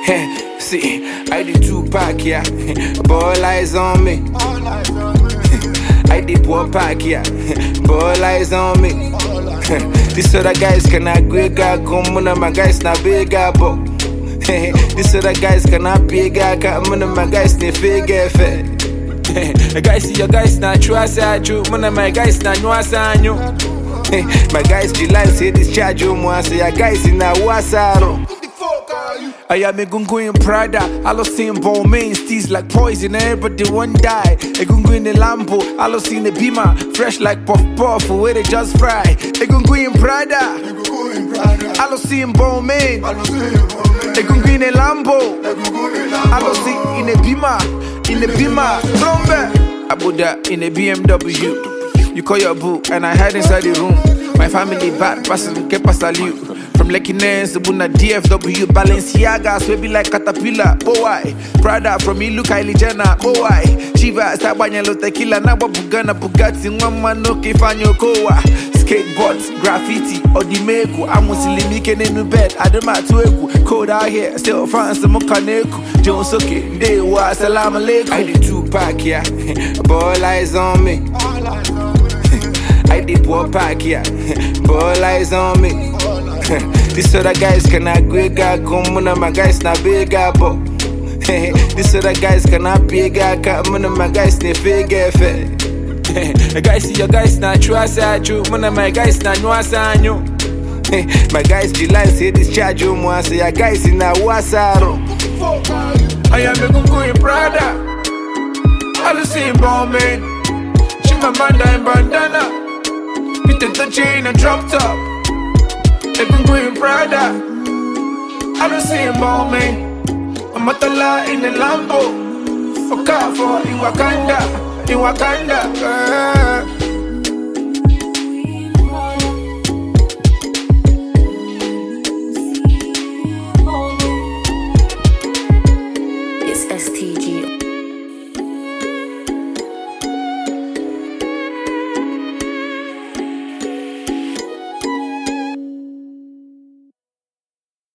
See, I did 2-pack, yeah. Ball eyes on me. I did 4-pack, yeah. Ball eyes on me. This other guys cannot great guy come on my guys not big guy, but this other guys cannot big guy come on my guys they figure fat. The guys see your guys not true as I do, one of my guys not know as I know. My guys July say this charge you more say your guys in a wasaro. I am a gungu in Prada. I lost seeing ball main steez like poison. Everybody one die. A gungu in the Lambo. I lost seeing the Beamer fresh like puff puff. Where they just fry. A gungu in Prada. I lost seeing ball main. A gungu in the Lambo. I lost seeing in the Beamer. In the Beamer. Trombe. Abuda in the BMW. You call your boo and I hide inside the room. My family bad person get past salute. From Lekki Nance to Buna DFW, Balenciaga, so be like Caterpillar, oh why? Prada from me look Kylie Jenner, oh why? Chiva, Sabanyalo Tequila, Naba Bugana, Bugatti, Mama no Kifanyo Koa. Skateboards, graffiti, Odimeko, Amusilimike Nenu bed, Adama Tueku, code out here, still France, the Mokaneku, Jones Soke, they was Salam Aleikum. I did 2-pack, yeah, ball eyes on me. I did 4-pack, yeah, ball eyes on me. This other guys cannot great guy come on my guys not big guy, but this other guys cannot big guy come on my guys they figure fat. The guys see your guys not true as I do, one of my guys not know as I know. My guys July say this charge you more say your guys in a wasaro. I am a gungu in Prada. I look same ball man. She my banda and bandana. With the chain and drop top. I can go in Prada. I don't see him ball man. I'm at the lot in the Lambo. For car for in Wakanda.